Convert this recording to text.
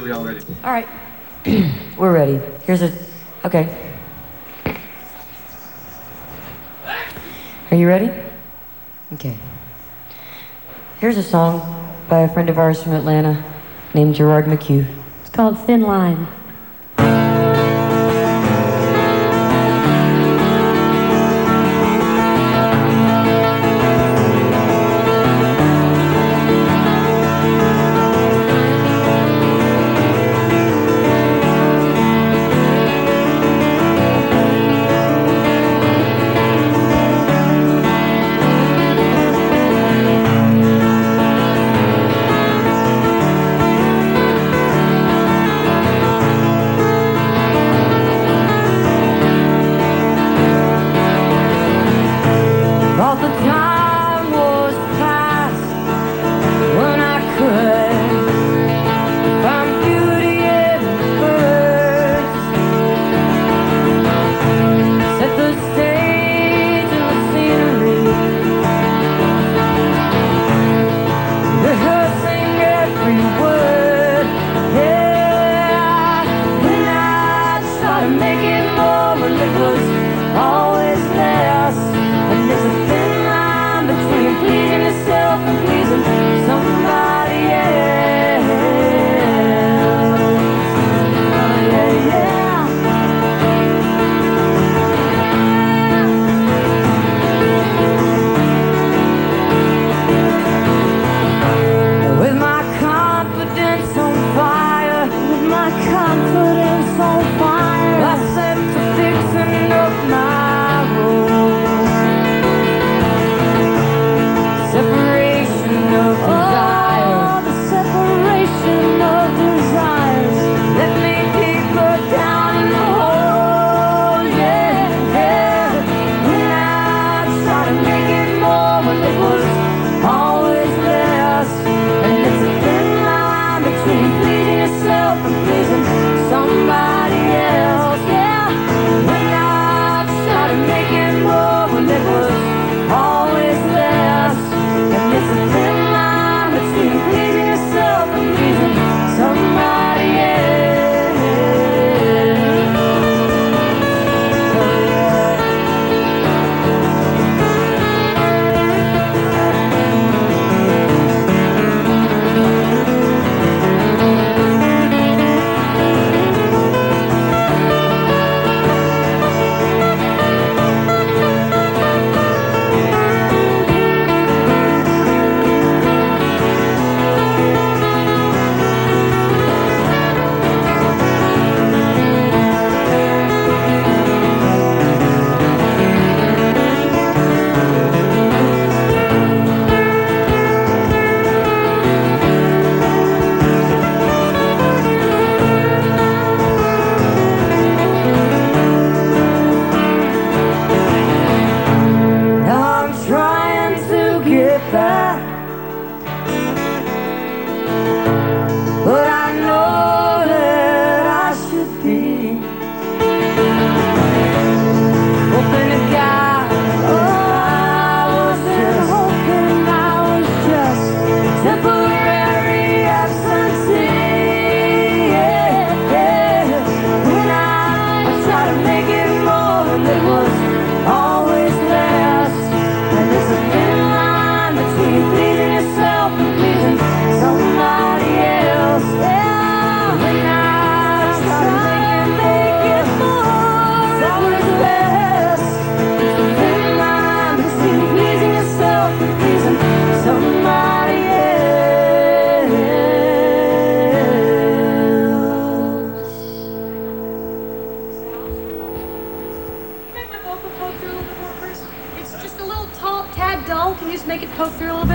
y'all ready? All right. We're ready. Okay. Are you ready? Okay. Here's a song by a friend of ours from Atlanta named Gerard McHugh. It's called Thin Line. It's just a little tall, tad dull. Can you just make it poke through a little bit?